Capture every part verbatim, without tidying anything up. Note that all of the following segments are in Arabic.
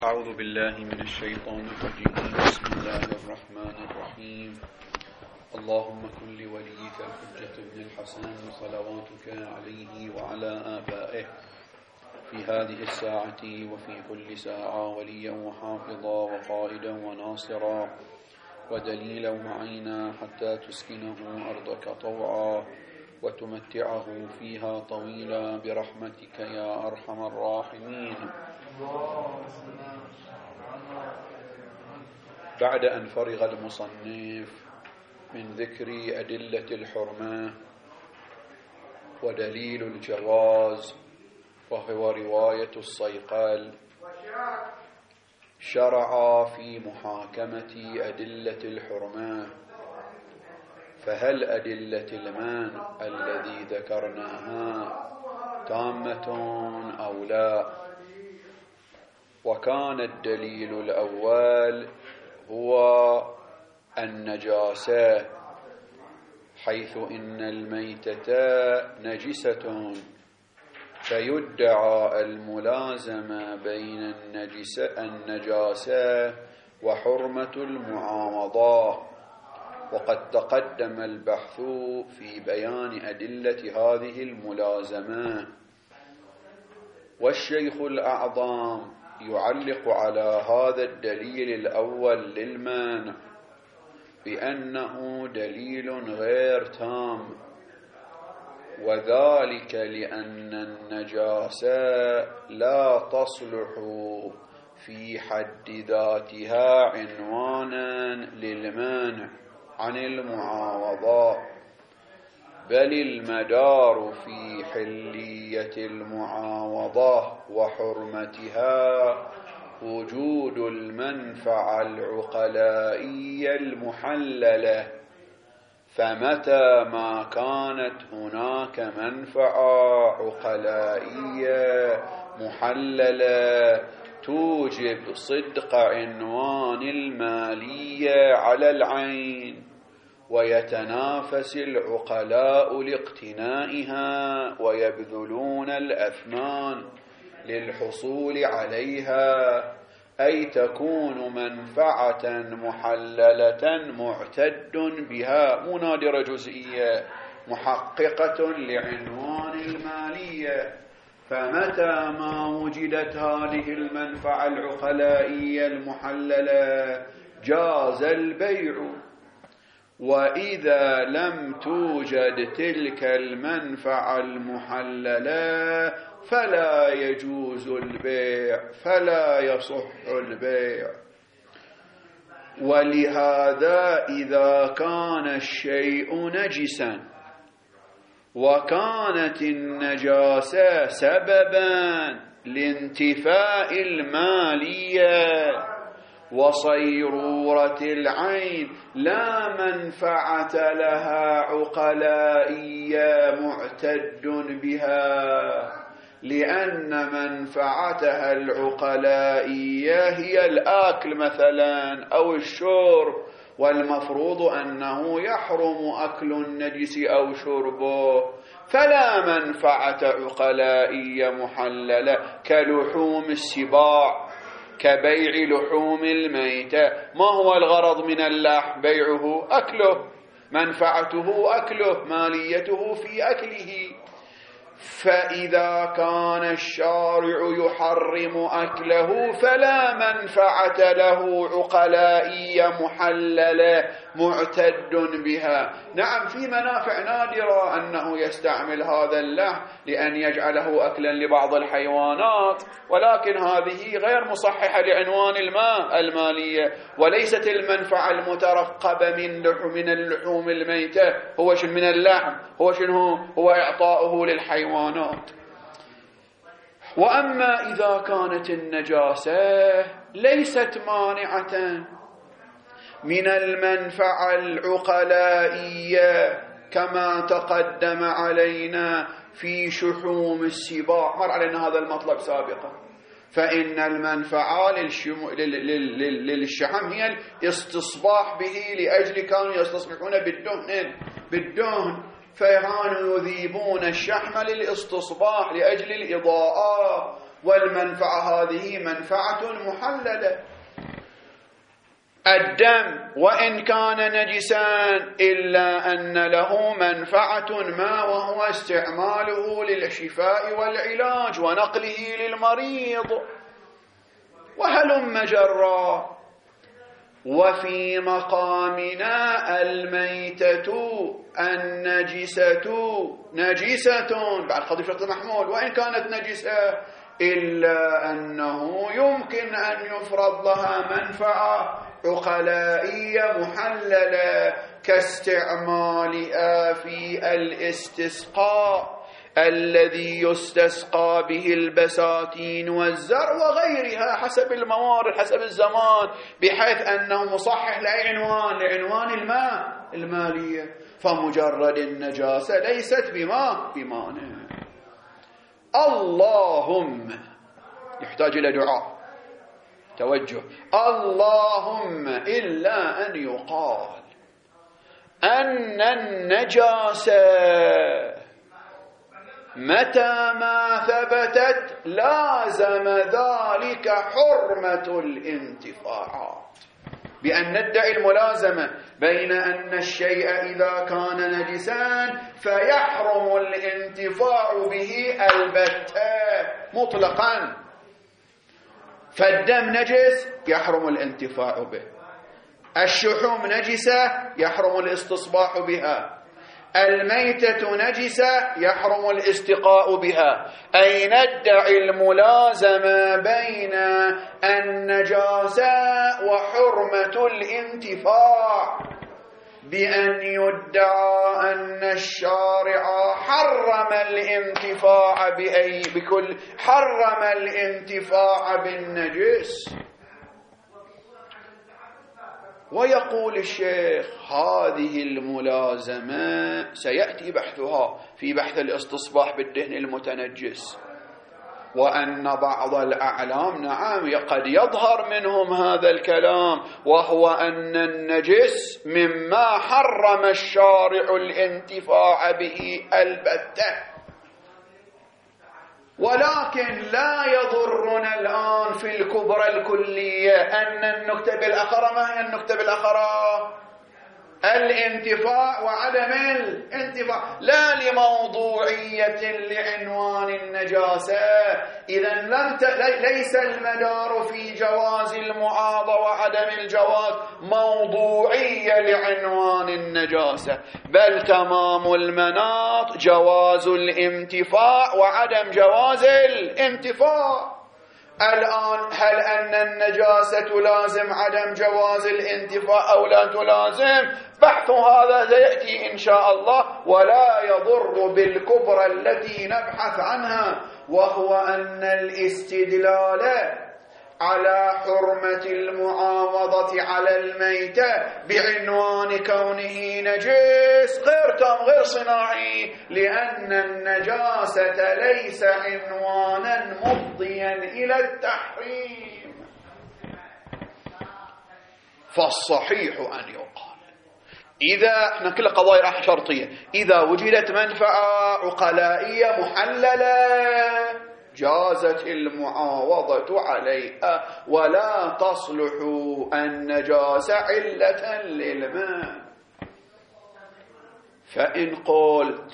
أعوذ بالله من الشيطان الرجيم. بسم الله الرحمن الرحيم. اللهم كن لوليك الحجة بن الحسن صلواتك عليه وعلى آبائه في هذه الساعة وفي كل ساعة وليا وحافظا وقائدا وناصرا ودليلا معينا حتى تسكنه أرضك طوعا وتمتعه فيها طويلا برحمتك يا أرحم الراحمين. بعد أن فرغ المصنف من ذكر أدلة الحرمة ودليل الجواز وهو رواية الصيقل، شرع في محاكمة أدلة الحرمة. فهل أدلة المانع الذي ذكرناها تامة أو لا؟ وكان الدليل الأول هو النجاسة، حيث إن الميتة نجسة، فيدعى الملازمة بين النجاسة وحرمة المعاوضة، وقد تقدم البحث في بيان أدلة هذه الملازمة. والشيخ الأعظم يعلق على هذا الدليل الأول للمانع بأنه دليل غير تام، وذلك لأن النجاسة لا تصلح في حد ذاتها عنوانا للمانع عن المعاوضة، بل المدار في حلية المعاوضة وحرمتها وجود المنفعة العقلائية المحللة. فمتى ما كانت هناك منفعة عقلائية محللة توجب صدق عنوان المالية على العين، ويتنافس العقلاء لاقتنائها ويبذلون الأثمان للحصول عليها، أي تكون منفعة محللة معتد بها، مو نادرة جزئية، محققة لعنوان المالية. فمتى ما وجدت هذه المنفعة العقلائية المحللة جاز البيع، وإذا لم توجد تلك المنفعة المحللة فلا يجوز البيع، فلا يصح البيع. ولهذا إذا كان الشيء نجسا وكانت النجاسة سببا لانتفاء المالية وصيرورة العين لا منفعة لها عقلائية معتد بها، لأن منفعتها العقلائية هي الأكل مثلا أو الشرب، والمفروض أنه يحرم أكل النجس أو شربه، فلا منفعة عقلائية محللة كلحوم السباع، كبيع لحوم الميتة. ما هو الغرض من اللحم؟ بيعه، أكله، منفعته أكله، ماليته في أكله. فإذا كان الشارع يحرم أكله فلا منفعة له عقلائية محللة معتد بها. نعم، في منافع نادرة أنه يستعمل هذا اللحم لأن يجعله أكلا لبعض الحيوانات، ولكن هذه غير مصححة لعنوان الماء المالية، وليست المنفعة المترقبة من لحوم من اللحوم الميتة هو شن من اللحم، هو شنو؟ هو إعطاؤه للحيوانات. وأما إذا كانت النجاسة ليست مانعة من المنفعة العقلائية كما تقدم علينا في شحوم السباع، مر علينا هذا المطلب سابقا، فإن المنفعة للشحم هي الاستصباح به، لأجل كانوا يستصبحون بالدهن بالدهن فكانوا يذيبون الشحم للاستصباح لأجل الإضاءة، والمنفعة هذه منفعة محللة. الدم وإن كان نجسا إلا أن له منفعة ما، وهو استعماله للشفاء والعلاج ونقله للمريض وهلم جرا. وفي مقامنا الميتة النجسة نجسة بعد قضية شرط المحمول وإن كانت نجسة إلا أنه يمكن أن يفرض لها منفعة عقلائية محللة كاستعمالها في الاستسقاء الذي يستسقى به البساتين والزرع وغيرها حسب الموارد حسب الزمان، بحيث أنه مصحح لأي عنوان لعنوان الماء المالية. فمجرد النجاسة ليست بما بمانع. اللهم يحتاج إلى دعاء توجه. اللهم إلا أن يقال أن النجاسة متى ما ثبتت لازم ذلك حرمة الانتفاعات، بأن ندعي الملازمة بين أن الشيء إذا كان نجسا فيحرم الانتفاع به البتة مطلقا. فالدم نجس يحرم الانتفاع به، الشحوم نجسة يحرم الاستصباح بها، الميتة نجسة يحرم الاستقاء بها. أي ندعي الملازمة بين النجاسة وحرمة الانتفاع، بأن يدعى أن الشارع حرم الانتفاع بأي بكل حرم الانتفاع بالنجس. ويقول الشيخ هذه الملازمة سيأتي بحثها في بحث الاستصباح بالدهن المتنجس، وأن بعض الأعلام نعم قد يظهر منهم هذا الكلام، وهو أن النجس مما حرم الشارع الانتفاع به البتة. ولكن لا يضرنا الآن في الكبرى الكلية أن النكتة بالأخرى. ما هي النكتة بالأخرى؟ الانتفاع وعدم الانتفاع، لا لموضوعية لعنوان النجاسة. إذن لم ت... ليس المدار في جواز المعاضة وعدم الجواز موضوعية لعنوان النجاسة، بل تمام المناط جواز الانتفاع وعدم جواز الانتفاع. الآن هل أن النجاسة تلازم عدم جواز الانتفاع أو لا تلازم؟ بحث هذا سيأتي إن شاء الله، ولا يضر بالكبرى التي نبحث عنها، وهو أن الاستدلال على حرمة المعاوضة على الميتة بعنوان كونه نجس غير تام غير صناعي، لأن النجاسة ليس عنوانا مفضيا إلى التحريم. فالصحيح أن يقال إذا احنا كل قضايا راح شرطية، إذا وجدت منفعة عقلائية محللة جازت المعاوضة عليها، ولا تصلح النجاسة علة للماء. فإن قلت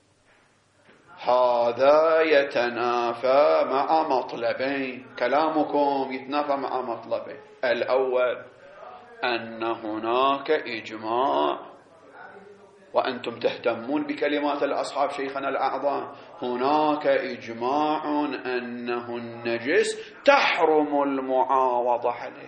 هذا يتنافى مع مطلبين، كلامكم يتنافى مع مطلبين. الأول أن هناك إجماع، وأنتم تهتمون بكلمات الأصحاب شيخنا الأعظم، هناك إجماع أنه النجس تحرم المعاوضة عليه،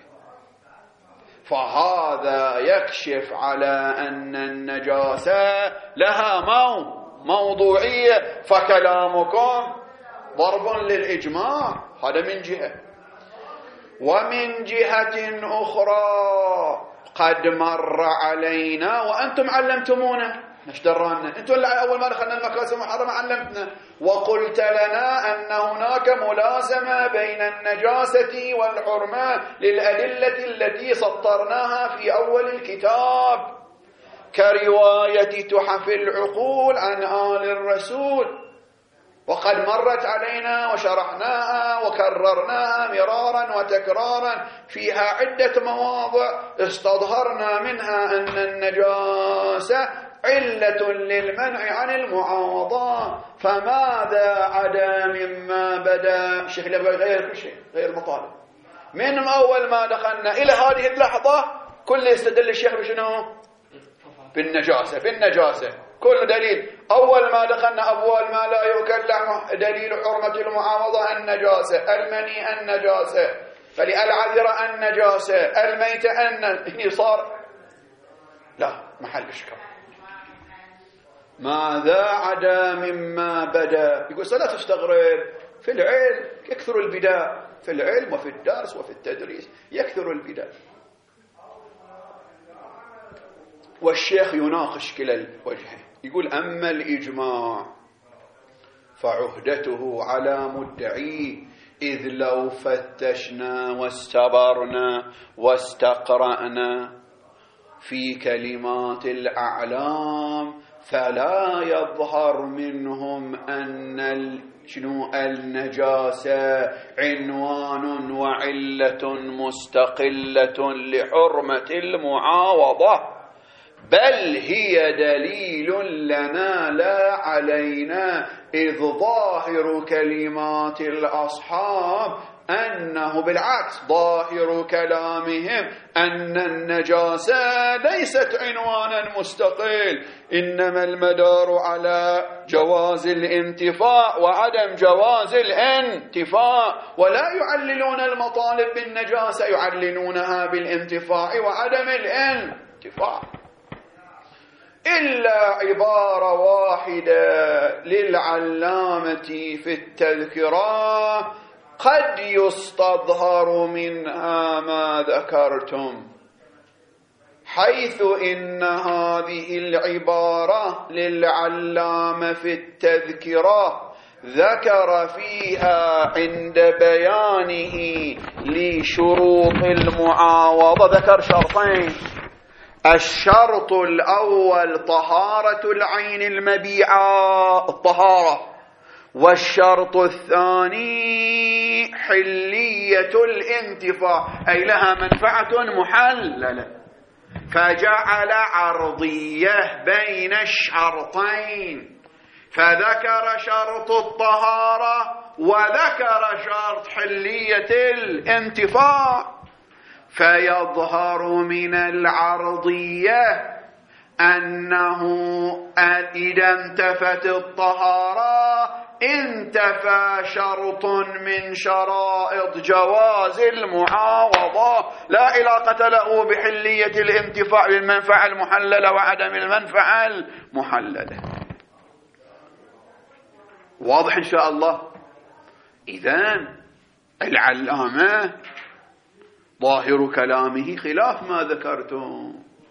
فهذا يكشف على أن النجاسة لها مو موضوعية. فكلامكم ضرب للإجماع، هذا من جهة. ومن جهة أخرى قد مر علينا وأنتم علمتمونا، مش درانا، أنتم اللي أول ما دخلنا المكاسب المحرمة علمتنا، وقلت لنا أن هناك ملازمة بين النجاسة والحرمة للأدلة التي سطرناها في أول الكتاب، كرواية تحف العقول عن آل الرسول وقد مرت علينا وشرحناها وكررناها مرارا وتكرارا، فيها عدة مواضع استظهرنا منها أن النجاسة علة للمنع عن المعاوضة. فماذا عدا مما بدا؟ الشيخ يبغى يغير كل شيء، غير مطالب. من أول ما دخلنا إلى هذه اللحظة كل يستدل الشيخ بشنو؟ بالنجاسة، بالنجاسة كل دليل. أول ما دخلنا أبوال ما لا يؤكل لحمه دليل حرمة المعاوضة النجاسة، المني النجاسة، فللعذرة النجاسة، الميتة أن صار لا محل إشكال. ماذا عدا مما بدا؟ يقول لا تستغرب، في العلم يكثر البداء، في العلم وفي الدرس وفي التدريس يكثر البداء. والشيخ يناقش كلا الوجهين، يقول أما الإجماع فعهدته على مدعيه، إذ لو فتشنا واستبرنا واستقرأنا في كلمات الأعلام فلا يظهر منهم أن شنو النجاسة عنوان وعلة مستقلة لحرمة المعاوضة، بل هي دليل لنا لا علينا، إذ ظاهر كلمات الأصحاب أنه بالعكس ظاهر كلامهم أن النجاسة ليست عنوانا مستقل، إنما المدار على جواز الانتفاع وعدم جواز الانتفاع، ولا يعللون المطالب بالنجاسة، يعللونها بالانتفاع وعدم الانتفاع. إلا عبارة واحدة للعلامة في التذكرة قد يستظهر منها ما ذكرتم، حيث إن هذه العبارة للعلامة في التذكرة ذكر فيها عند بيانه لشروط المعاوضة ذكر شرطين: الشرط الأول طهارة العين المبيعة الطهارة، والشرط الثاني حلية الانتفاع، أي لها منفعة محللة، فجعل عرضية بين الشرطين، فذكر شرط الطهارة وذكر شرط حلية الانتفاع. فيظهر من العرضية أنه إذا انتفت الطهارة انتفى شرط من شرائط جواز المعاوضة، لا علاقة له بحلية الانتفاع بالمنفعة المحللة وعدم المنفعة المحللة. واضح إن شاء الله؟ إذن العلامة ظاهر كلامه خلاف ما ذكرتم.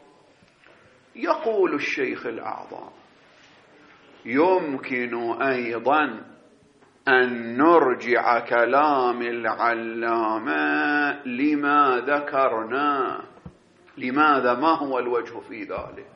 يقول الشيخ الأعظم: يمكن أيضا أن نرجع كلام العلامة لما ذكرنا. لماذا؟ ما هو الوجه في ذلك؟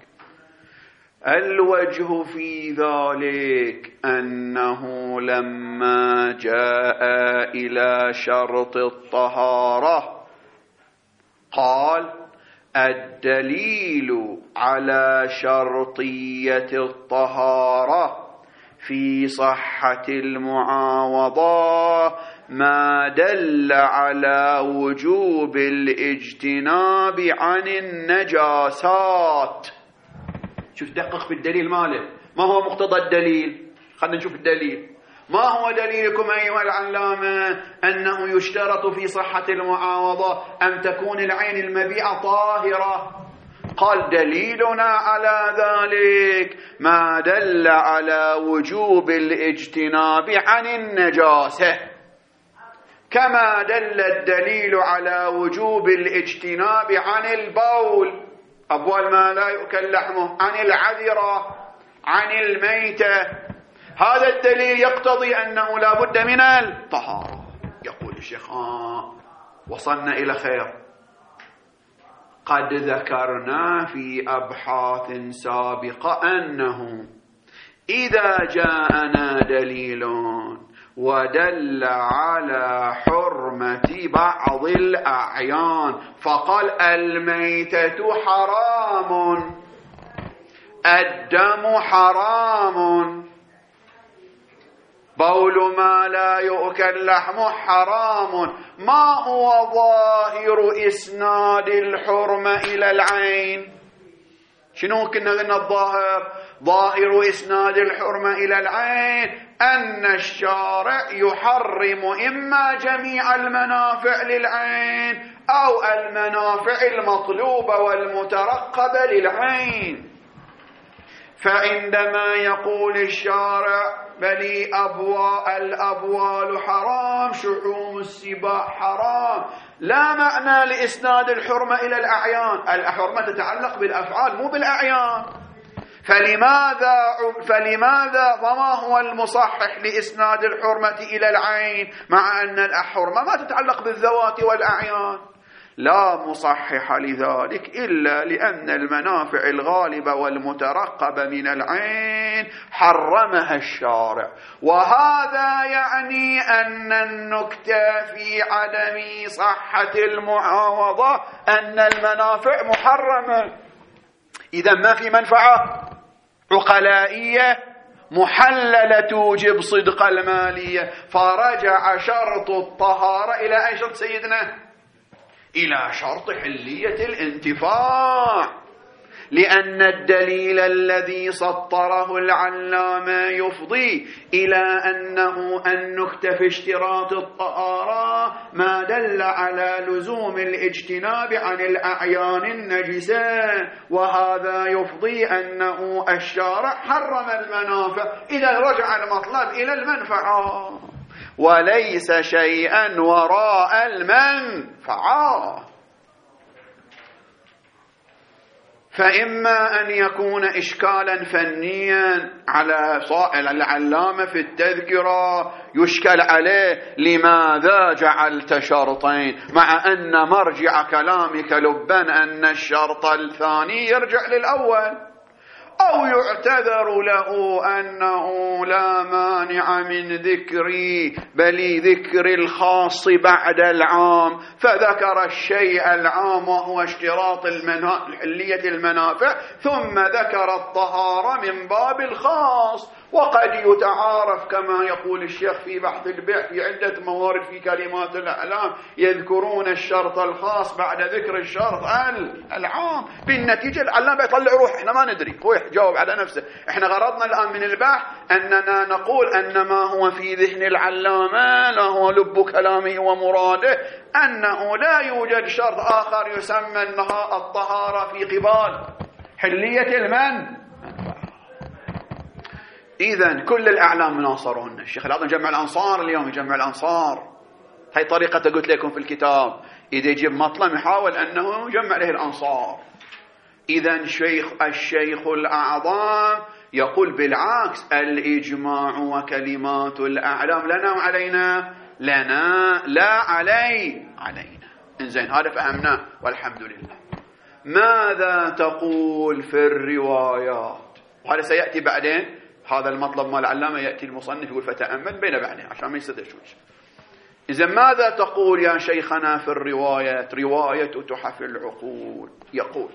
الوجه في ذلك أنه لما جاء إلى شرط الطهارة قال: الدليل على شرطية الطهارة في صحة المعاوضة ما دل على وجوب الاجتناب عن النجاسات. شوف دقق في الدليل ماله، ما هو مقتضى الدليل؟ خلنا نشوف الدليل. ما هو دليلكم أيها العلامة أنه يشترط في صحة المعاوضة أن تكون العين المبيعة طاهرة؟ قال: دليلنا على ذلك ما دل على وجوب الاجتناب عن النجاسة، كما دل الدليل على وجوب الاجتناب عن البول، أبوال ما لا يؤكل لحمه، عن العذرة، عن الميتة. هذا الدليل يقتضي أنه لا بد من الطهارة. يقول الشيخ: آه وصلنا إلى خير. قد ذكرنا في أبحاث سابقة أنه إذا جاءنا دليل ودل على حرمة بعض الأعيان فقال الميتة حرام، الدم حرام، بول ما لا يؤكل لحمه حرام، ما هو ظاهر إسناد الحرمة إلى العين؟ شنو كنا قلنا الظاهر؟ ظاهر إسناد الحرمة إلى العين أن الشارع يحرم إما جميع المنافع للعين أو المنافع المطلوبة والمترقبة للعين. فعندما يقول الشارع بل أبواء الأبوال حرام، شحوم السباع حرام، لا معنى لإسناد الحرمة إلى الأعيان. الحرمة تتعلق بالأفعال مو بالأعيان. فلماذا فلماذا فما هو المصحح لإسناد الحرمة إلى العين مع أن الحرمة ما تتعلق بالذوات والأعيان؟ لا مصحح لذلك إلا لأن المنافع الغالبة والمترقبة من العين حرمها الشارع. وهذا يعني أن النكتة في عدم صحة المعاوضة أن المنافع محرمة. إذا ما في منفعة عقلائية محللة توجب صدق المالية، فرجع شرط الطهارة إلى أي شرط سيدنا؟ إلى شرط حلية الانتفاع، لأن الدليل الذي سطره العلامة يفضي إلى أنه أن نكتفي اشتراط الطهارة ما دل على لزوم الاجتناب عن الأعيان النجسة، وهذا يفضي أنه الشارع حرم المنافع. إذا رجع المطلب إلى المنفعة وليس شيئا وراء المنفعة. فإما أن يكون إشكالا فنيا على صائل العلامة في التذكرة يشكل عليه لماذا جعلت شرطين، مع أن مرجع كلامك لبا أن الشرط الثاني يرجع للأول، أو يعتذر له أنه لا مانع من ذكري بل ذكر الخاص بعد العام، فذكر الشيء العام وهو اشتراط حلية المنافع، ثم ذكر الطهارة من باب الخاص. وقد يتعارف كما يقول الشيخ في بحث البيع في عدة موارد في كلمات الأعلام يذكرون الشرط الخاص بعد ذكر الشرط العام. بالنتيجة العلام يطلع روح، احنا ما ندري، هو يجاوب على نفسه. احنا غرضنا الآن من البحث أننا نقول أن ما هو في ذهن العلامة لا هو لب كلامه ومراده، أنه لا يوجد شرط آخر يسمى أنها الطهارة في قبال حلية المن. إذن كل الأعلام ناصرون. الشيخ العظيم جمع الأنصار اليوم، يجمع الأنصار. هاي طريقة قلت لكم في الكتاب، إذا يجيب مطلب يحاول أنه يجمع له الأنصار. إذن شيخ الشيخ الأعظم يقول بالعكس، الإجماع وكلمات الأعلام لنا وعلينا، لنا لا علي علينا. إنزين هذا فهمناه والحمد لله. ماذا تقول في الروايات؟ وهذا سيأتي بعدين، هذا المطلب مال العلامة يأتي المصنف يقول فتأمل بين بعدين عشان ما يصير تشويش. إذا ماذا تقول يا شيخنا في الروايات؟ رواية تحف العقول يقول: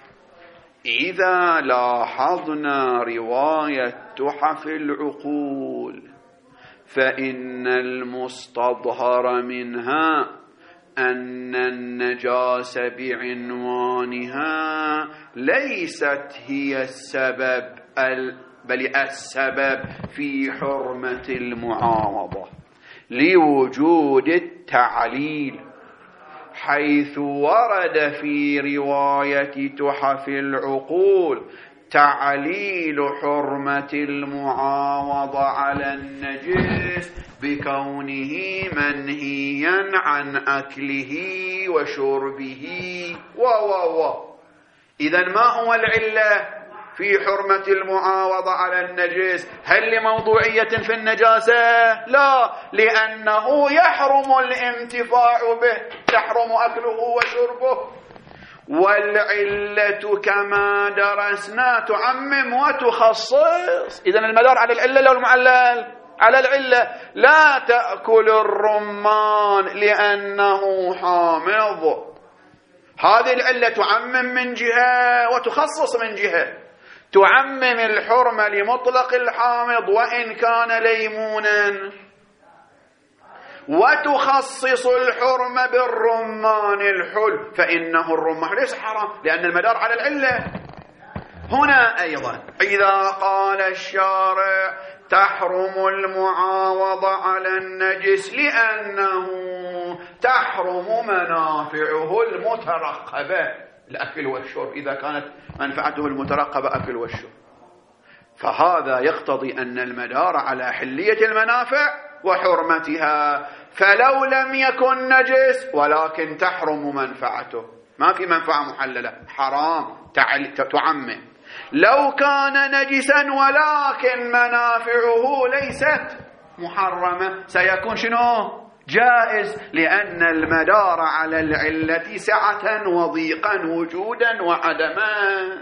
إذا لاحظنا رواية تحف العقول فإن المستظهر منها أن النجاسة بعنوانها ليست هي السبب بل السبب في حرمة المعاوضة لوجود التعليل، حيث ورد في رواية تحف العقول تعليل حرمة المعاوضة على النجس بكونه منهيا عن أكله وشربه و و و إذن ما هو العلة في حرمة المعاوضة على النجس؟ هل لموضوعية في النجاسة؟ لا، لأنه يحرم الانتفاع به، يحرم أكله وشربه. والعلة كما درسنا تعمم وتخصص. إذن المدار على العلة لو المعلل على العلة. لا تأكل الرمان لأنه حامض، هذه العلة تعمم من جهة وتخصص من جهة. تعمم الحرمة لمطلق الحامض وإن كان ليمونا، وتخصص الحرمة بالرمان الحل، فإنه الرمان ليس حرام لأن المدار على العلة. هنا أيضا إذا قال الشارع تحرم المعاوضة على النجس لأنه تحرم منافعه المترقبة، الأكل والشرب، إذا كانت منفعته المترقبة أكل والشرب، فهذا يقتضي أن المدار على حلية المنافع وحرمتها. فلو لم يكن نجس ولكن تحرم منفعته، ما في منفعة محللة، حرام تعمم. لو كان نجسا ولكن منافعه ليست محرمة سيكون شنو؟ جائز، لأن المدار على العلة سعة وضيقا وجودا وعدما.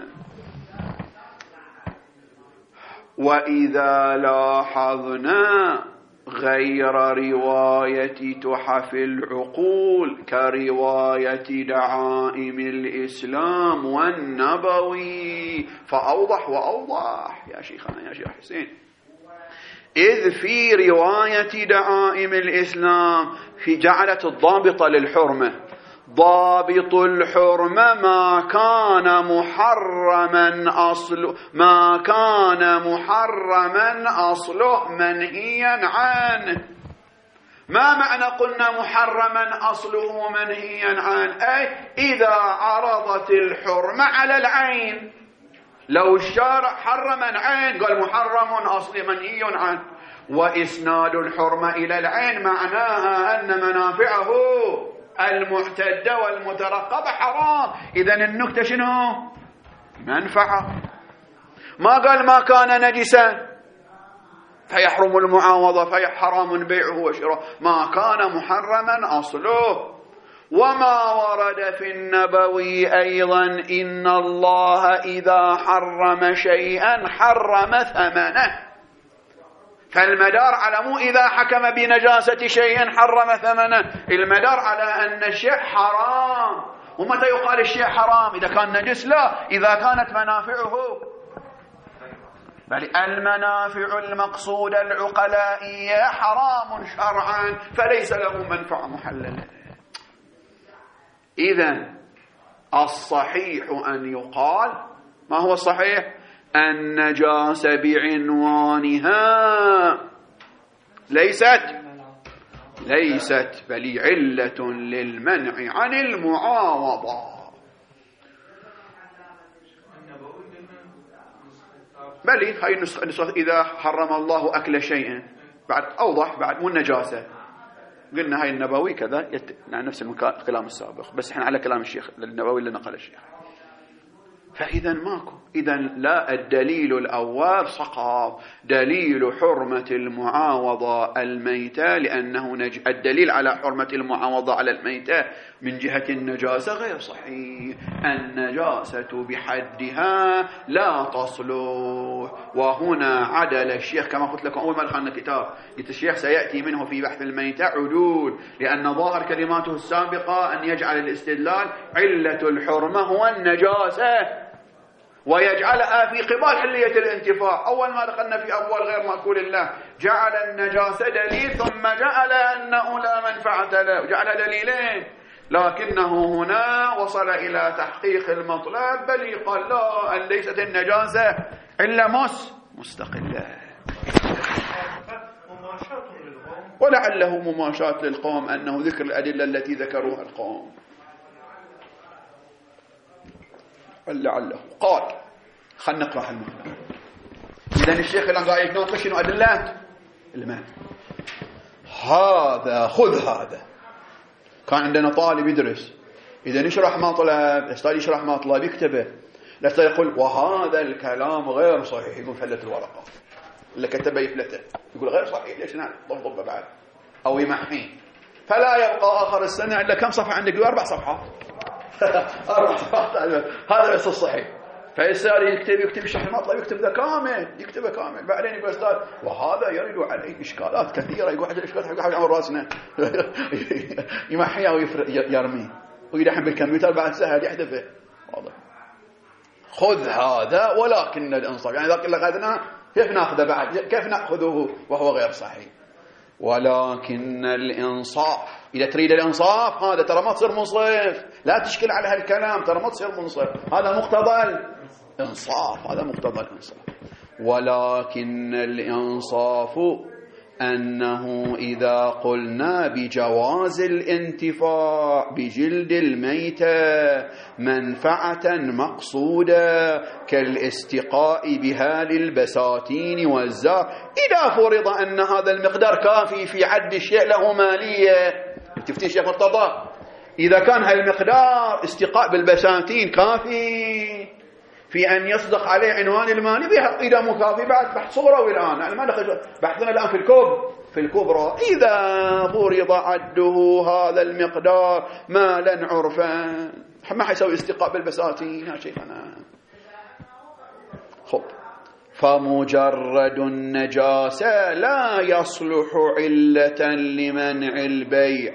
وإذا لاحظنا غير رواية تحف العقول كرواية دعائم الإسلام والنبوي فأوضح وأوضح يا شيخنا يا شيخ حسين. إذ في رواية دعائم الإسلام في جعلت الضابطة للحرمة، ضابط الحرمة ما كان محرما أصله ما كان محرما أصله منهيا عنه. ما معنى قلنا محرما أصله منهيا عنه؟ أي إذا عرضت الحرمة على العين. لو الشارع حرم العين قال محرم أصلي منهي عنه، وإسناد الحرمة إلى العين معناها أن منافعه المعتدة والمترقبة حرام. إذن النكتة شنو؟ منفعة. ما قال ما كان نجسا فيحرم المعاوضة فحرام بيعه وشراء، ما كان محرما أصله. وما ورد في النبوي أيضا إن الله إذا حرم شيئا حرم ثمنه، فالمدار على مو إذا حكم بنجاسة شيء حرم ثمنه، المدار على أن الشيء حرام. ومتى يقال الشيء حرام؟ إذا كان نجس؟ لا، إذا كانت منافعه، بل المنافع المقصودة العقلائية حرام شرعا فليس له منفعة محللة. إذن الصحيح أن يقال، ما هو الصحيح؟ النجاسة بعنوانها ليست ليست بل علة للمنع عن المعاوضة. بل هاي النسخة إذا حرم الله أكل شيء بعد أوضح، بعد مو النجاسة. قلنا هاي النبوي كذا يت... نفس الكلام السابق، بس احنا على كلام الشيخ النبوي اللي نقل الشيخ. فإذا ماكو، إذا لا، الدليل الأول سقط، دليل حرمة المعاوضة الميتة، لأنه نج... الدليل على حرمة المعاوضة على الميتة من جهة النجاسة غير صحيح. النجاسة بحدها لا تصلح. وهنا عدل الشيخ كما قلت لكم أول ما دخلنا الكتاب، قلت الشيخ سيأتي منه في بحث الميتة عدول، لأن ظاهر كلماته السابقة أن يجعل الاستدلال علة الحرمة هو النجاسة، ويجعلها في قبال حلية الانتفاع. أول ما دخلنا في أبوال غير مأكول الله جعل النجاسة دليل، ثم جعل أنه لا منفعة له، جعل دليلين، لكنه هنا وصل إلى تحقيق المطلب، بل قال لا، أن ليست النجاسة إلا مس مستقلة، ولعله مماشاة للقوم، أنه ذكر الأدلة التي ذكروها القوم، لعله قال. خلنا نقرأ المعنى. إذن الشيخ الآن قاعد يتناقش شنو أدلات المعنى. هذا خذ هذا. كان عندنا طالب يدرس، إذا يشرح ما طلب، الأستاذ يشرح ما طلب يكتبه، لا يقول وهذا الكلام غير صحيح، يقول فلت الورقة اللي كتبه يفلته، يقول غير صحيح، ليش نعم ضبط بعد أو يمحين، فلا يبقى آخر السنة إلا كم صفحة عندك؟ أربع صفحات هذا بس الصحيح. فيصير يكتب يكتب شرح المطلب، يكتب ذا كامل، يكتبه كامل. بعدين يقول استاذ وهذا يرد عليه اشكالات كثيره، يقول هذه الاشكالات يقول على راسنا يمحيها ويرميه ويلحم بالكمبيوتر بعد سهل يحذفه. واضح. خذ هذا ولكن الانصاف، يعني ذاك اللي اخذناه كيف ناخذه بعد؟ كيف ناخذه وهو غير صحيح؟ ولكن الانصاف، اذا تريد الانصاف هذا ترى ما تصير منصف، لا تشكل على هالكلام، ترى ما تصير منصف، هذا مقتضى الانصاف، هذا مقتضى الانصاف. ولكن الانصاف أنه إذا قلنا بجواز الانتفاع بجلد الميتة منفعة مقصودة كالاستقاء بها للبساتين والزار، إذا فرض أن هذا المقدار كافي في عد الشيء له مالية، تفتيش يا مرتضى، إذا كان هالمقدار استقاء بالبساتين كافي في أن يصدق عليه عنوان المالي بها، إذا مو كافي بعد بحث صغروي الآن، يعني ما دخل بحثنا الآن في الكوب في الكبرى، إذا فرض عده هذا المقدار مالا عرفا ما حيسوي استقاء بالبساتين يا شيخنا. خب، فمجرد النجاسة لا يصلح علة لمنع البيع،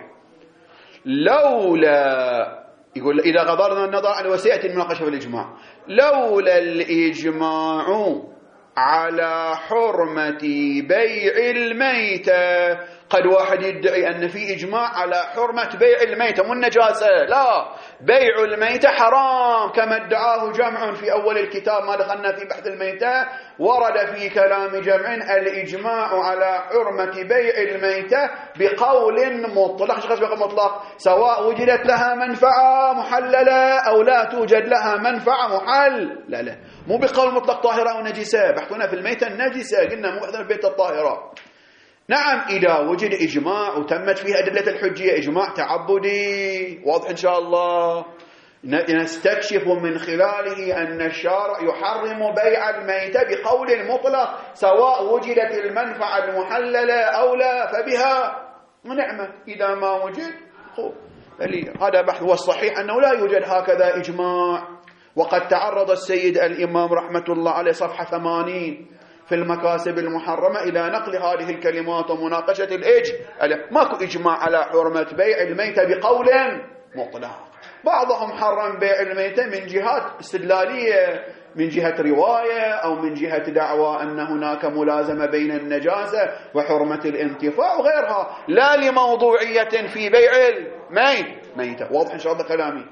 لولا يقول إذا غضرنا النظر عن وسيلة المناقشة والإجماع، لولا الإجماع على حرمة بيع الميتة. قد واحد يدعي أن في إجماع على حرمة بيع الميتة مو النجاسة، لا، بيع الميتة حرام كما ادعاه جمع في أول الكتاب، ما دخلنا في بحث الميتة، ورد في كلام جمع الإجماع على حرمة بيع الميتة بقول مطلق. شخص بقول مطلق سواء وجدت لها منفعة محللة أو لا توجد لها منفعة محل، لا لا مو بقول مطلق طاهرة أو نجسة، بحثنا في الميتة النجسة، قلنا مو بحثنا في بيت الطاهرة. نعم إذا وجد إجماع وتمت فيه أدلة الحجية، إجماع تعبدي واضح إن شاء الله، نستكشف من خلاله أن الشارع يحرم بيع الميتة بقول مطلق سواء وجدت المنفعة المحللة أو لا فبها ونعمة. إذا ما وجد هذا بحث، والصحيح أنه لا يوجد هكذا إجماع. وقد تعرض السيد الإمام رحمة الله عليه صفحة ثمانين في المكاسب المحرمة إلى نقل هذه الكلمات ومناقشة الإج، ماكو إجماع على حرمة بيع الميتة بقول مطلق. بعضهم حرم بيع الميتة من جهات استدلالية، من جهة رواية أو من جهة دعوة أن هناك ملازمة بين النجاسة وحرمة الانتفاع وغيرها، لا لموضوعية في بيع الميتة. واضح إن شاء الله كلامي؟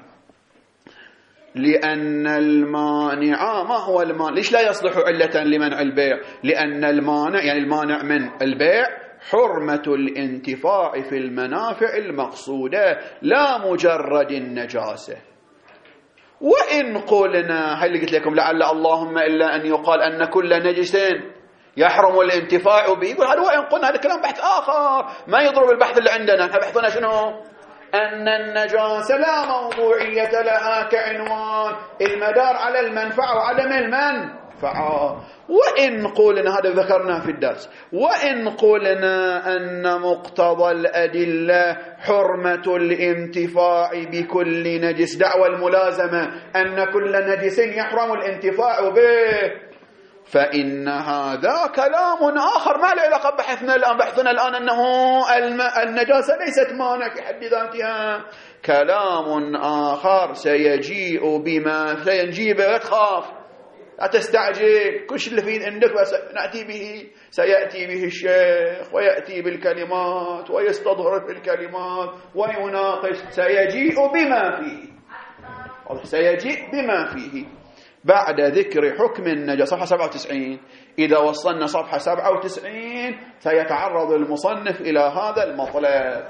لأن المانع، ما هو المانع؟ ليش لا يصلح علة لمنع البيع؟ لأن المانع يعني المانع من البيع حرمة الانتفاع في المنافع المقصودة لا مجرد النجاسة. وإن قلنا، هل قلت لكم لعل اللهم إلا أن يقال أن كل نجس يحرم الانتفاع به، يقول هذا وإن قلنا هذا كلام بحث آخر ما يضرب البحث اللي عندنا. احنا بحثنا شنو؟ أن النجاسة لا موضوعية لها كعنوان، المدار على المنفعة وعدم المنفعة. وإن قلنا، هذا ذكرناه في الدرس، وإن قلنا أن مقتضى الأدلة حرمة الانتفاع بكل نجس، دعوى الملازمة أن كل نجس يحرم الانتفاع به، فإن هذا كلام آخر ما له علاقة بحثنا الآن. بحثنا الآن أنه النجاسة ليست مانع في حد ذاتها، كلام آخر سيجيء بما سيجيء به. تخاف، لا تستعجل، كل شيء اللي في عندك بس نأتي به، سيأتي به الشيخ ويأتي بالكلمات ويستظهر في الكلمات ويناقش، سيجيء بما فيه، سيجيء بما فيه بعد ذكر حكم النجاسة. صفحة سبعة وتسعين، إذا وصلنا صفحة سبعة وتسعين سيتعرض المصنف إلى هذا المطلب.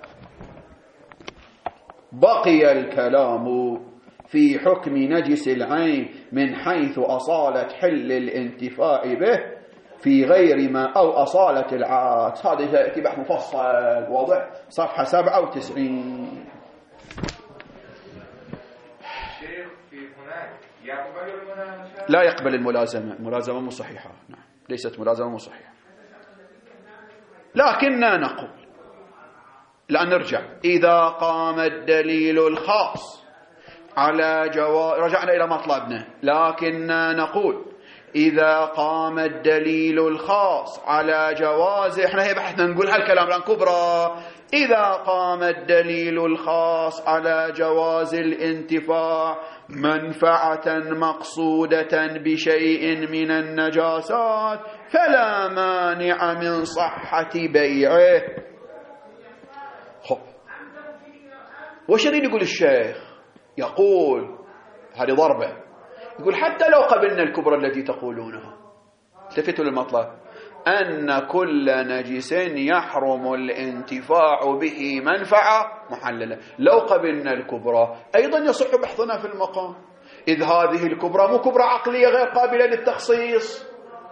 بقي الكلام في حكم نجس العين من حيث أصالة حل الانتفاع به في غير ما أو أصالة العكس. هذا يأتي بحث مفصل واضح، صفحة سبعة وتسعين. لا يقبل الملازمة، الملازمة مو صحيحة، نعم ليست ملازمة مو صحيحة. لكننا نقول، لأن نرجع، إذا قام الدليل الخاص على جواز، رجعنا إلى مطلبنا، لكن نقول إذا قام الدليل الخاص على جواز، احنا هي بحثنا نقول هالكلام الآن كبرى، إذا قام الدليل الخاص على جواز الانتفاع منفعة مقصودة بشيء من النجاسات فلا مانع من صحة بيعه. خب وش يريد يقول الشيخ؟ يقول هذه ضربة، يقول حتى لو قبلنا الكبرى التي تقولونها، التفتوا للمطلب أن كل نجس يحرم الانتفاع به منفعة محللة، لو قبلنا الكبرى أيضا يصح بحثنا في المقام، إذ هذه الكبرى مو كبرى عقلية غير قابلة للتخصيص،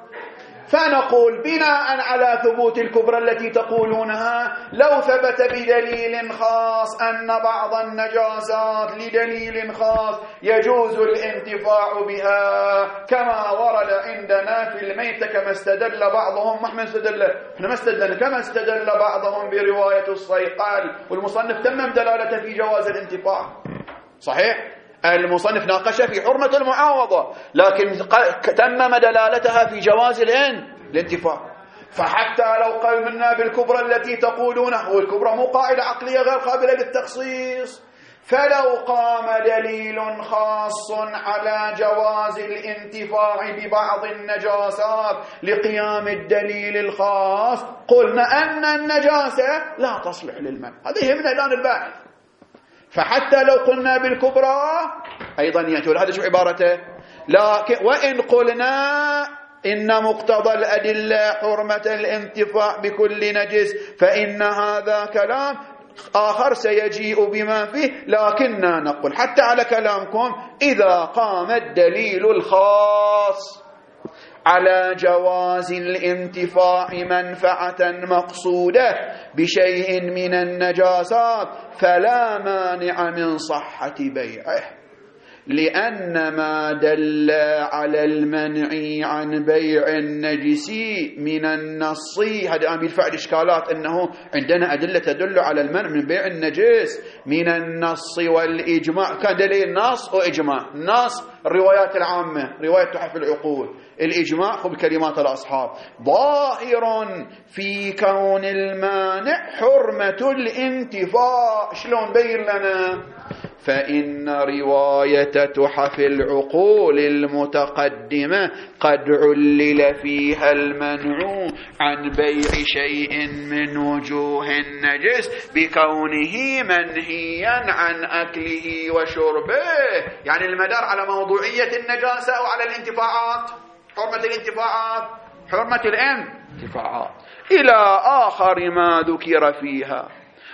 فنقول بناء على ثبوت الكبرى التي تقولونها لو ثبت بدليل خاص أن بعض النجاسات لدليل خاص يجوز الانتفاع بها كما ورد عندنا في الميتة، كما استدل بعضهم، ما احنا استدل احنا ما استدلنا، كما استدل بعضهم برواية الصيقال، والمصنف تمم دلالته في جواز الانتفاع. صحيح المصنف ناقش في حرمة المعاوضة، لكن تمم دلالتها في جواز الانتفاع. فحتى لو قلنا بالكبرى التي تقولونها، والكبرى مو قاعدة عقلية غير قابلة للتخصيص، فلو قام دليل خاص على جواز الانتفاع ببعض النجاسات لقيام الدليل الخاص قلنا أن النجاسة لا تصلح للمنع. هذا يهمنا الآن الباحث. فحتى لو قلنا بالكبرى أيضا يأتي، هذا شو عبارته، لكن وإن قلنا إن مقتضى الأدلة حرمة الانتفاع بكل نجس فإن هذا كلام آخر سيجيء بما فيه، لكننا نقول حتى على كلامكم إذا قام الدليل الخاص على جواز الانتفاع منفعة مقصودة بشيء من النجاسات فلا مانع من صحة بيعه، لأن ما دل على المنع عن بيع النجس من النص، هذا أمي الفعل إشكالات، أنه عندنا أدلة تدل على المنع من بيع النجس من النص والإجماع، كان دليل نص وإجماع، نص الروايات العامة، رواية تحف العقول، الإجماع خب كلمات الأصحاب، ظاهر في كون المانع حرمة الانتفاع. شلون بين لنا؟ فإن رواية تحف العقول المتقدمة قد علل فيها المنع عن بيع شيء من وجوه النجس بكونه منهيا عن أكله وشربه، يعني المدار على موضوعية النجاسة أو على الانتفاعات، حرمة الانتفاعات، حرمة الانتفاعات إلى آخر ما ذكر فيها.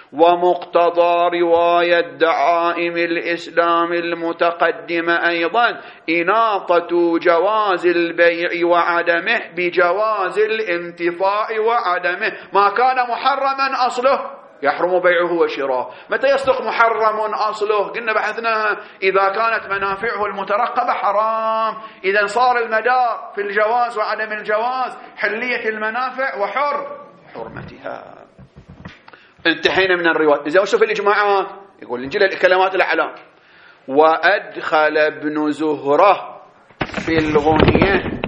ومقتضى رواية دعائم الإسلام المتقدمة أيضا إناقة جواز البيع وعدمه بجواز الانتفاع وعدمه، ما كان محرما أصله يحرم بيعه وشراءه. متى يصدق محرم أصله؟ قلنا بحثناها إذا كانت منافعه المترقبة حرام، إذا صار المدار في الجواز وعدم الجواز حلية المنافع وحر حرمتها. انتهينا من الرواية. إذا وشوف الإجماعات يقول نجي للكلمات الأعلام. وأدخل ابن زهرة في الغنية.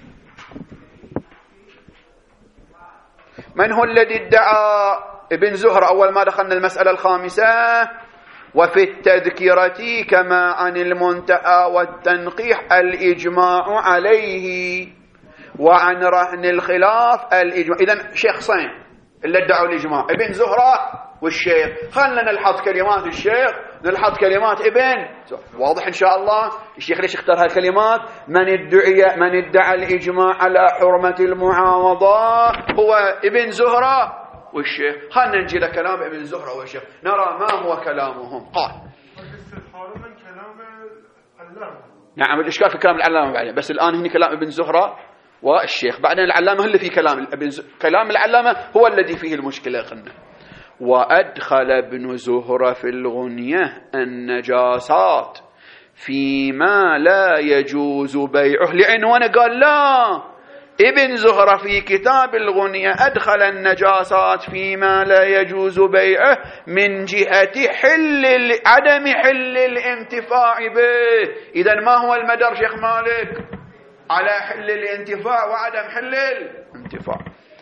من هو الذي ادعى؟ ابن زهرة. أول ما دخلنا المسألة الخامسة. وفي التذكرة كما عن المنتهى والتنقيح الإجماع عليه، وعن رهن الخلاف الإجماع. إذن شخصين اللي ادعوا الإجماع، ابن زهرة والشيخ. خلنا نلحظ كلمات الشيخ، نلحظ كلمات ابن زهرة. واضح إن شاء الله الشيخ ليش اختار هالكلمات؟ من ادعي من ادعى الإجماع على حرمة المعاوضة هو ابن زهرة والشيخ. خلنا نجي لكلام ابن زهرة والشيخ نرى ما هو كلامهم. قال من كلام العلامة. نعم الإشكال في كلام العلامة بعدين، بس الآن هنا كلام ابن زهرة والشيخ، بعدين العلامة اللي فيه كلام ابن ز... كلام العلامة هو الذي فيه المشكلة. خلنا. وأدخل ابن زهرة في الغنية النجاسات فيما لا يجوز بيعه، لعنوان قال لا ابن زهرة في كتاب الغنية أدخل النجاسات فيما لا يجوز بيعه من جهة حل عدم حل الانتفاع به. إذن ما هو المدار شيخ مالك؟ على حل الانتفاع وعدم حل الانتفاع.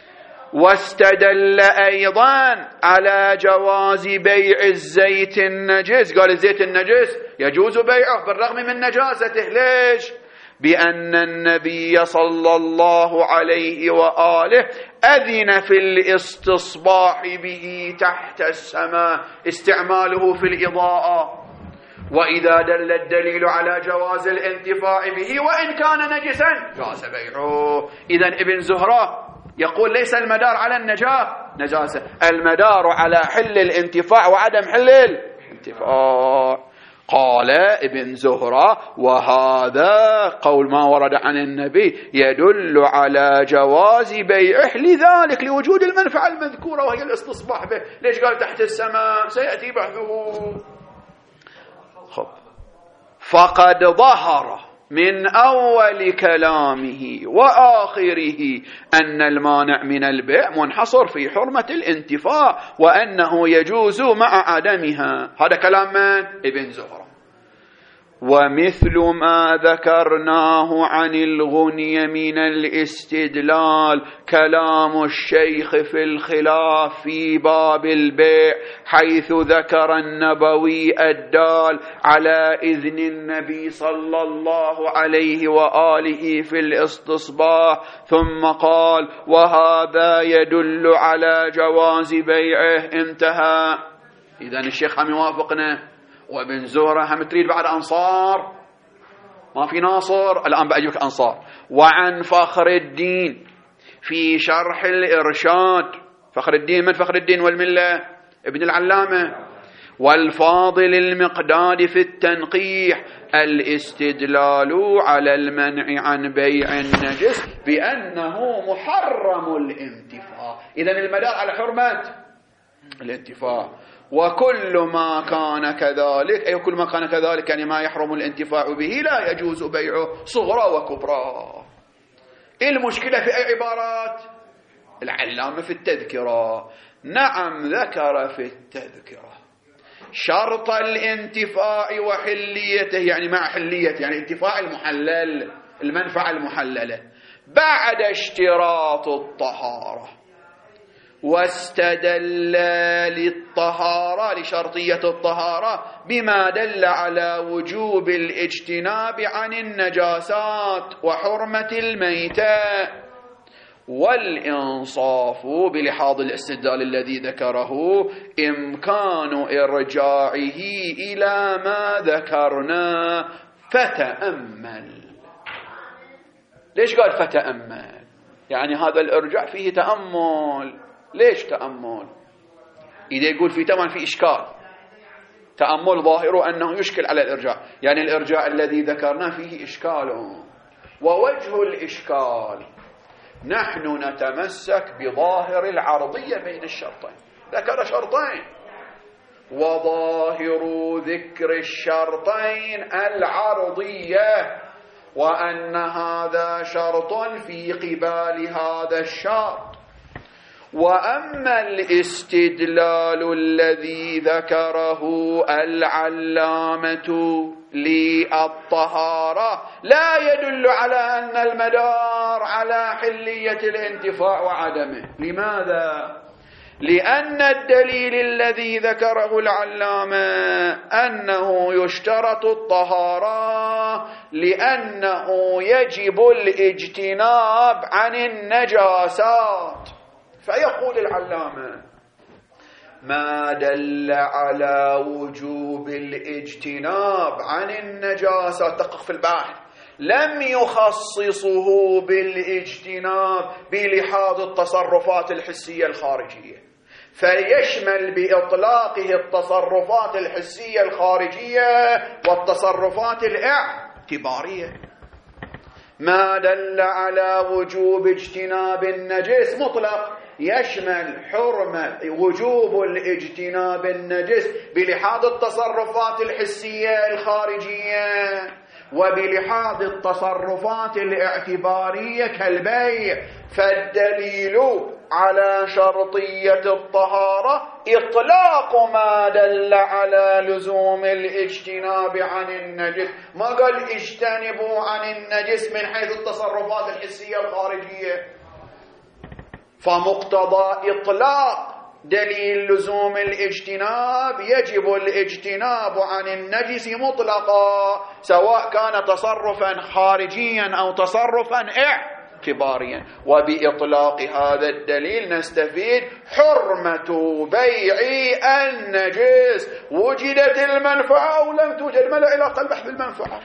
واستدل أيضا على جواز بيع الزيت النجس، قال الزيت النجس يجوز بيعه بالرغم من نجاسته. ليش؟ بأن النبي صلى الله عليه وآله أذن في الاستصباح به تحت السماء، استعماله في الإضاءة. وإذا دل الدليل على جواز الانتفاع به وإن كان نجسا جاز بيعه. إذن ابن زهرة يقول ليس المدار على النجاة نجاسة، المدار على حل الانتفاع وعدم حل الانتفاع. قال ابن زهرة: وهذا قول ما ورد عن النبي يدل على جواز بيعه لذلك لوجود المنفعة المذكورة وهي الاستصباح به. ليش قال تحت السماء؟ سيأتي بحثه. خب. فقد ظهر من أول كلامه وآخره أن المانع من البيع منحصر في حرمة الانتفاع وأنه يجوز مع عدمها. هذا كلام من؟ ابن زهرة. ومثل ما ذكرناه عن الغني من الاستدلال كلام الشيخ في الخلاف في باب البيع، حيث ذكر النبوي الدال على إذن النبي صلى الله عليه وآله في الاستصباح، ثم قال: وهذا يدل على جواز بيعه. انتهى. إذن الشيخ هم يوافقنا، وابن زهرة هم تريد بعد أنصار، ما في ناصر، الآن بأجيبك أنصار. وعن فخر الدين في شرح الإرشاد، فخر الدين من فخر الدين والملة؟ ابن العلامة. والفاضل المقداد في التنقيح الاستدلال على المنع عن بيع النجس بأنه محرم الانتفاع. إذن المدار على حرمة الانتفاع. وكل ما كان كذلك، أي كل ما كان كذلك يعني ما يحرم الانتفاع به لا يجوز بيعه صغرى وكبرى. إيه المشكلة في أي عبارات؟ العلامة في التذكرة نعم ذكر في التذكرة شرط الانتفاع وحليته، يعني مع حليته يعني انتفاع المحلل، المنفعة المحللة، بعد اشتراط الطهارة. واستدل للطهارة، لشرطية الطهارة، بما دل على وجوب الاجتناب عن النجاسات وحرمة الميتة. والإنصاف بلحاظ الاستدلال الذي ذكره إمكان إرجاعه إلى ما ذكرنا. فتأمل. ليش قال فتأمل؟ يعني هذا الإرجاع فيه تأمل. ليش تأمل؟ إذا يقول في طبعا في إشكال. تأمل ظاهره أنه يشكل على الإرجاع، يعني الإرجاع الذي ذكرناه فيه إشكال. ووجه الإشكال نحن نتمسك بظاهر العرضية بين الشرطين. ذكر شرطين، وظاهر ذكر الشرطين العرضية، وأن هذا شرط في قبال هذا الشرط. وأما الاستدلال الذي ذكره العلامة للطهارة لا يدل على أن المدار على حلية الانتفاع وعدمه. لماذا؟ لأن الدليل الذي ذكره العلامة أنه يشترط الطهارة لأنه يجب الاجتناب عن النجاسات. فيقول العلامة: ما دل على وجوب الاجتناب عن النجاسة، دقق في البحث، لم يخصصه بالاجتناب بلحاظ التصرفات الحسية الخارجية، فيشمل بإطلاقه التصرفات الحسية الخارجية والتصرفات الاعتبارية. ما دل على وجوب اجتناب النجس مطلق يشمل حرمة وجوب الاجتناب النجس بلحاظ التصرفات الحسية الخارجية وبلحاظ التصرفات الاعتبارية كالبيع. فالدليل على شرطية الطهارة إطلاق ما دل على لزوم الاجتناب عن النجس، ما قال اجتنبوا عن النجس من حيث التصرفات الحسية الخارجية. فمقتضى إطلاق دليل لزوم الاجتناب يجب الاجتناب عن النجس مطلقا، سواء كان تصرفا خارجيا أو تصرفا اعتباريا. وبإطلاق هذا الدليل نستفيد حرمة بيع النجس، وجدت المنفعة أو لم توجد، ما له علاقة البحث بالمنفعة.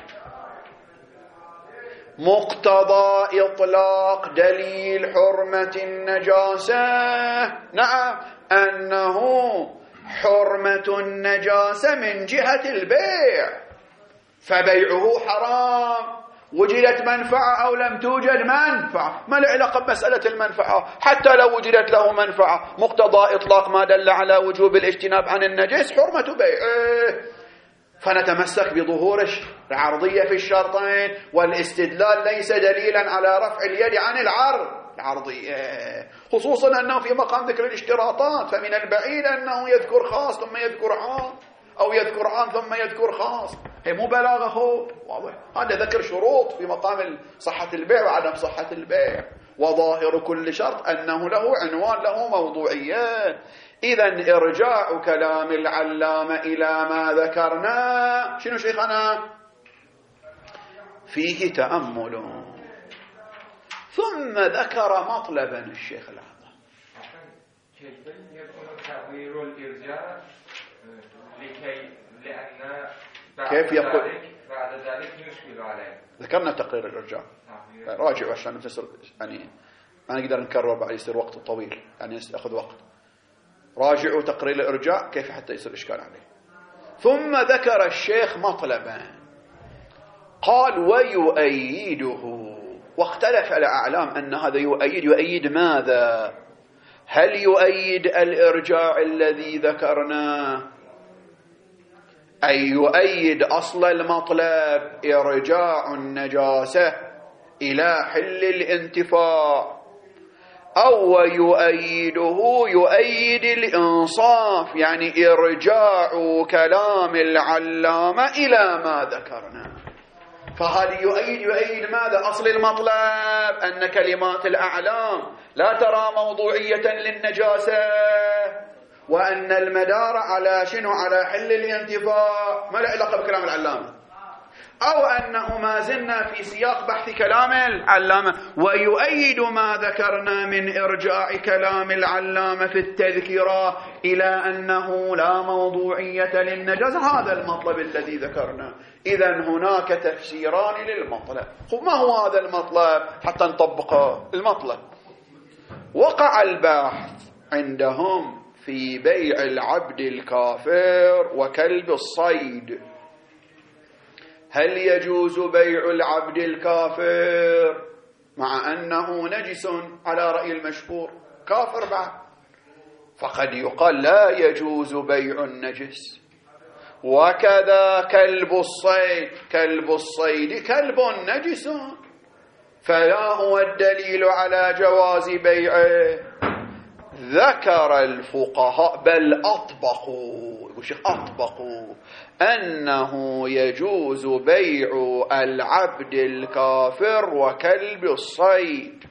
مقتضى إطلاق دليل حرمة النجاسة، نعم، أنه حرمة النجاسة من جهة البيع، فبيعه حرام، وجدت منفعة أو لم توجد منفعة، ما له علاقة بمسألة المنفعة. حتى لو وجدت له منفعة، مقتضى إطلاق ما دل على وجوب الاجتناب عن النجس حرمة بيعه. فنتمسك بظهور العرضية في الشرطين، والاستدلال ليس دليلا على رفع اليد عن العرض العرضية، خصوصا أنه في مقام ذكر الاشتراطات، فمن البعيد أنه يذكر خاص ثم يذكر عام، أو يذكر عام ثم يذكر خاص. هي مو بلاغة خو واضح، هذا ذكر شروط في مقام صحة البيع وعدم صحة البيع. وظاهر كل شرط أنه له عنوان، له موضوعيات. إذن إرجاع كلام العلامة إلى ما ذكرنا شنو شيخنا؟ فيه تأمل. ثم ذكر مطلبا الشيخ الأعظم. كيف يكون تغيير الإرجاع لكي لأن كيف يقول بعد ذلك يشكل عليه؟ ذكرنا تقرير الإرجاع، راجع عشان نفسر، يعني ما نقدر نكرر بعد يصير وقت طويل، يعني يأخذ وقت. راجعوا تقرير الإرجاع كيف حتى يصير إشكال عليه. ثم ذكر الشيخ مطلبا، قال ويؤيده، واختلف الأعلام أن هذا يؤيد يؤيد ماذا؟ هل يؤيد الإرجاع الذي ذكرناه، أي يؤيد أصل المطلب إرجاع النجاسة إلى حل الانتفاع، أو يؤيده يؤيد الإنصاف، يعني إرجاع كلام العلامة إلى ما ذكرنا. فهذا يؤيد يؤيد ماذا؟ أصل المطلب أن كلمات الأعلام لا ترى موضوعية للنجاسة، وأن المدار على شنو؟ على حل الانتفاع، ما له علاقة بكلام العلامة. أو أنه ما زلنا في سياق بحث كلام العلامة. ويؤيد ما ذكرنا من إرجاع كلام العلامة في التذكرة إلى أنه لا موضوعية للنجاسة، هذا المطلب الذي ذكرنا. إذن هناك تفسيران للمطلب. ما هو هذا المطلب حتى نطبقه؟ المطلب وقع البحث عندهم في بيع العبد الكافر وكلب الصيد. هل يجوز بيع العبد الكافر مع أنه نجس على رأي المشهور كافر بعد؟ فقد يقال لا يجوز بيع النجس. وكذا كلب الصيد، كلب الصيد كلب نجس، فلا هو الدليل على جواز بيعه. ذكر الفقهاء بل أطبقوا، يقول شيخ أطبقوا أنه يجوز بيع العبد الكافر وكلب الصيد،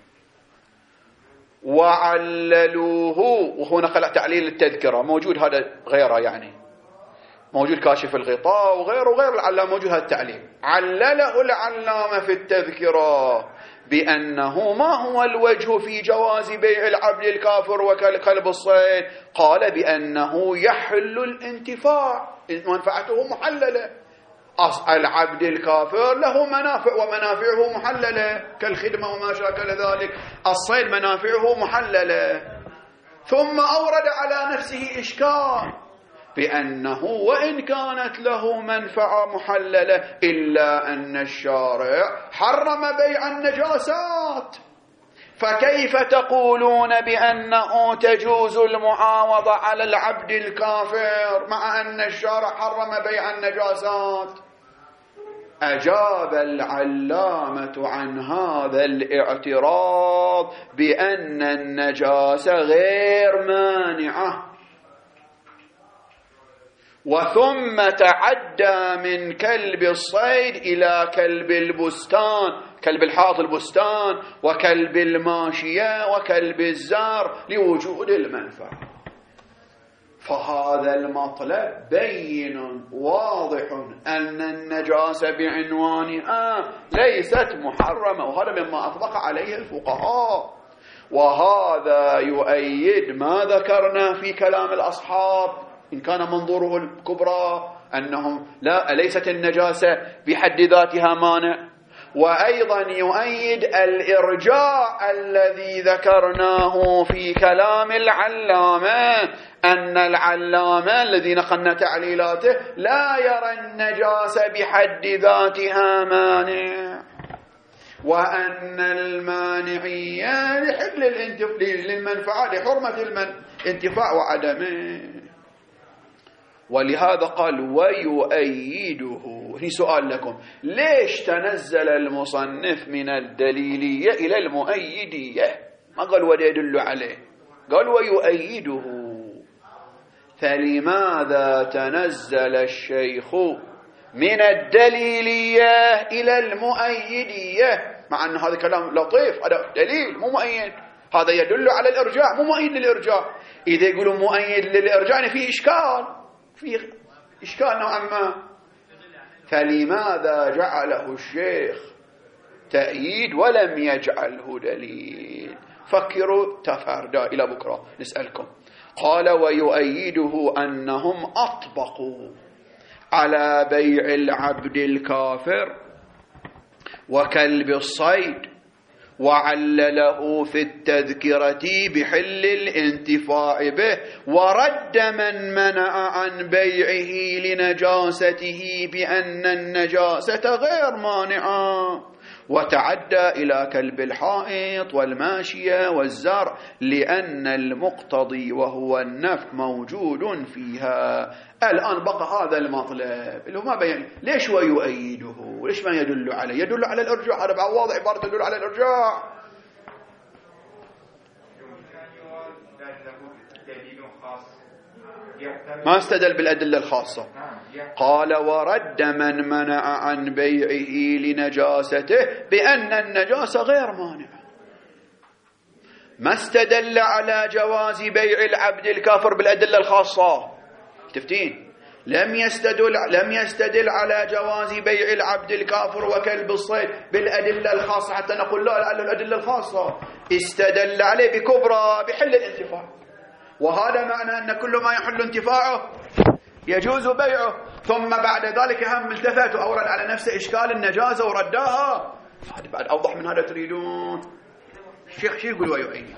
وعللوه. وهو نقل تعليل التذكرة، موجود هذا غيره، يعني موجود كاشف الغطاء وغيره وغير العلامة، موجود هذا التعليل. علله العلامة في التذكرة بأنه ما هو الوجه في جواز بيع العبد الكافر وكلب الصيد؟ قال بأنه يحل الانتفاع، منفعته محللة. العبد الكافر له منافع ومنافعه محللة كالخدمة وما شاكل ذلك، الصيد منافعه محللة. ثم أورد على نفسه إشكال بأنه وإن كانت له منفعة محللة إلا أن الشارع حرم بيع النجاسات، فكيف تقولون بأنه تجوز المعاوضة على العبد الكافر مع أن الشارع حرم بيع النجاسات؟ أجاب العلامة عن هذا الاعتراض بأن النجاسة غير مانعة، وثم تعدى من كلب الصيد إلى كلب البستان، كلب الحائط البستان، وكلب الماشية، وكلب الزار، لوجود المنفعة. فهذا المطلب بين واضح أن النجاسة بعنوانها ليست محرمة، وهذا مما أطلق عليه الفقهاء، وهذا يؤيد ما ذكرنا في كلام الأصحاب إن كان منظوره الكبرى أنهم لا ليست النجاسة بحد ذاتها مانع، وأيضا يؤيد الإرجاع الذي ذكرناه في كلام العلامة، أن العلامة الذي نقلنا تعليلاته لا يرى النجاسة بحد ذاتها مانع، وأن المانعية لحل للمنفعة، لحرمة الانتفاع وعدمه. ولهذا قال ويؤيده. هنا سؤال لكم، ليش تنزل المصنف من الدليلية إلى المؤيدية؟ ما قال ويدل عليه، قال ويؤيده. فلماذا تنزل الشيخ من الدليلية إلى المؤيدية، مع أن هذا كلام لطيف، هذا دليل مو مؤيد، هذا يدل على الإرجاع مو مؤيد للإرجاع. إذا يقولوا مؤيد للإرجاع في إشكال، في إشكال نوعا ما. فلماذا جعله الشيخ تأييد ولم يجعله دليل؟ فكروا تفردا إلى بكرة نسألكم. قال ويؤيده أنهم أطبقوا على بيع العبد الكافر وكلب الصيد، وعلله في التذكرة بحل الانتفاع به، ورد من منع عن بيعه لنجاسته بأن النجاسة غير مانعة، وتعدى إلى كلب الحائط والماشية والزرع لأن المقتضي وهو النفع موجود فيها. الآن بقى هذا المطلب اللي هو ما بين ليش هو يؤيده، ليش ما يدل عليه؟ يدل على الإرجاع، هذا بعد واضح عبارة تدل على الإرجاع. ما استدل بالأدلة الخاصة. قال ورد من منع عن بيعه لنجاسته بأن النجاسة غير مانعة، ما استدل على جواز بيع العبد الكافر بالأدلة الخاصة. تفتين لم يستدل لم يستدل على جواز بيع العبد الكافر وكلب الصيد بالأدلة الخاصة حتى نقول لا لأن الأدلة الخاصة، استدل عليه بكبرى بحل الانتفاع، وهذا معنى أن كل ما يحل انتفاعه يجوز بيعه. ثم بعد ذلك هم التفت وأورد على نفسه إشكال النجاسة ورداها. هذا بعد أوضح من هذا تريدون؟ الشيخ شو يقول ويؤيد؟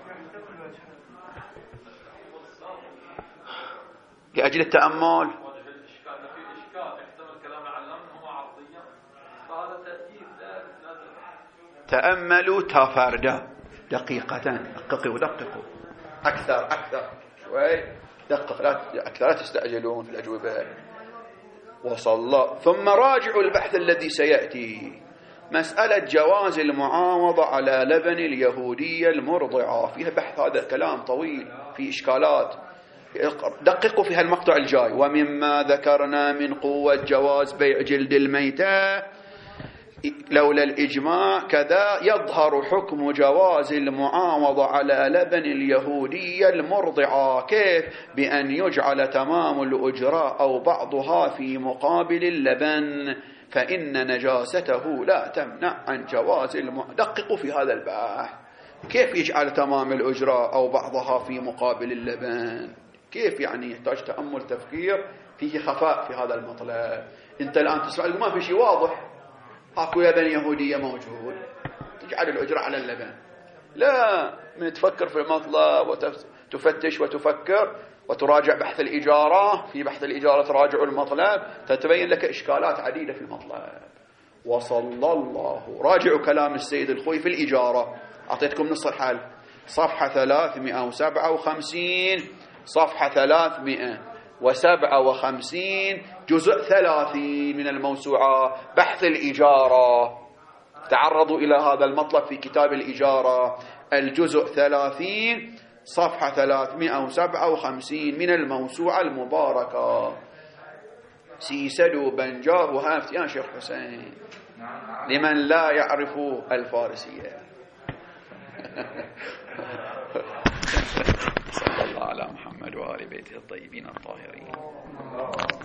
لأجل التأمل. تأملوا تفردا دقيقة، دققوا دققوا أكثر أكثر شوي، دقق لا أكثر، لا تستعجلون في الأجوبة. وصلى ثم راجعوا البحث الذي سيأتي، مسألة جواز المعاوضة على لبن اليهودية المرضعة، فيها بحث، هذا الكلام طويل في إشكالات، دققوا في هالمقطع الجاي. ومما ذكرنا من قوة جواز بيع جلد الميتة لولا الإجماع كذا يظهر حكم جواز المعاوضة على لبن اليهودية المرضعة. كيف؟ بأن يجعل تمام الأجراء أو بعضها في مقابل اللبن، فإن نجاسته لا تمنع عن جواز المعاوضة. دققوا في هذا البحث، كيف يجعل تمام الأجراء أو بعضها في مقابل اللبن؟ كيف يعني؟ يحتاج تأمل تفكير، فيه خفاء في هذا المطلب. أنت الآن تسمع ما في شيء واضح، اكو لبن يهودية موجود تجعل الأجرة على اللبن. لا، من تفكر في المطلب وتفتش وتفكر وتراجع بحث الإجارة، في بحث الإجارة تراجع المطلب تتبين لك إشكالات عديدة في المطلب. وصلى الله، راجعوا كلام السيد الخوي في الإجارة، أعطيتكم نص الحل، صفحة ثلاثمائة وسبعة وخمسين، صفحة ثلاثمائة وسبعة وخمسين جزء ثلاثين من الموسوعة بحث الإجارة. تعرضوا إلى هذا المطلب في كتاب الإجارة، الجزء ثلاثين صفحة ثلاثمائة وسبعة وخمسين من الموسوعة المباركة. سيسدوا بنجاه وهافت يا شيخ حسين لمن لا يعرف الفارسية. صلى الله على محمد وآل بيته الطيبين الطاهرين.